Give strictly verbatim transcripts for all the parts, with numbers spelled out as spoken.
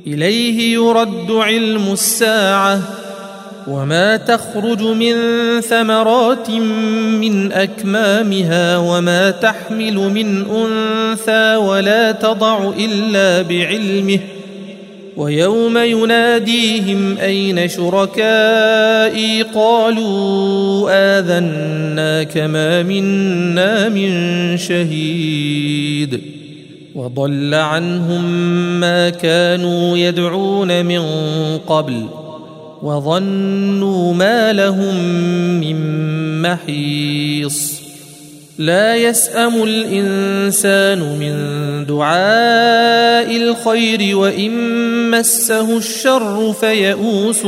إليه يرد علم الساعة وما تخرج من ثمرات من أكمامها وما تحمل من أنثى ولا تضع إلا بعلمه ويوم يناديهم أين شركائي قالوا آذناك ما منا من شهيد وضل عنهم ما كانوا يدعون من قبل وظنوا ما لهم من محيص لا يسأم الإنسان من دعاء الخير وإن مسه الشر فيئوس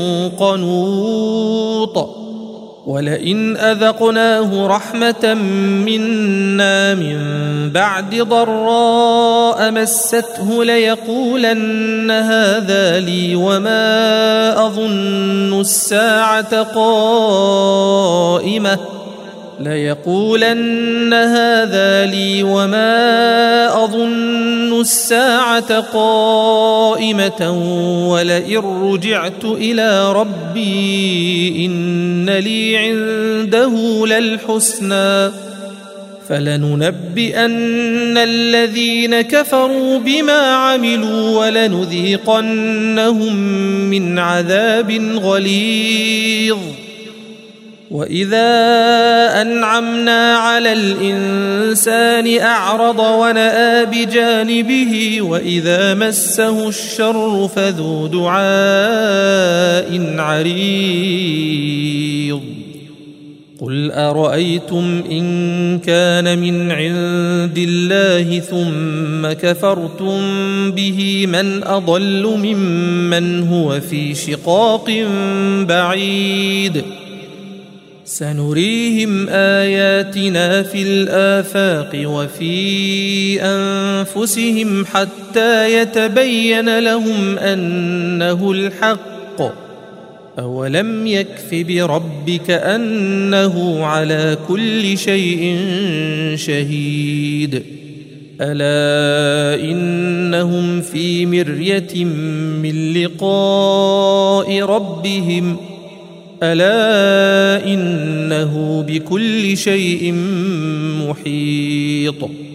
قنوط ولئن أذقناه رحمة منا من بعد ضراء مسته ليقولن هذا لي وما أظن الساعة قائمة ليقولن هذا لي وما أظن الساعة قائمة ولئن رجعت إلى ربي إن لي عنده للحسنى فلننبئن الذين كفروا بما عملوا ولنذيقنهم من عذاب غليظ وإذا أنعمنا على الإنسان أعرض ونأى بجانبه وإذا مسه الشر فذو دعاء عريض قل أرأيتم إن كان من عند الله ثم كفرتم به من أضل ممن هو في شقاق بعيد سنريهم آياتنا في الآفاق وفي أنفسهم حتى يتبين لهم أنه الحق أولم يكف بربك أنه على كل شيء شهيد ألا إنهم في مرية من لقاء ربهم ألا إنه بكل شيء محيط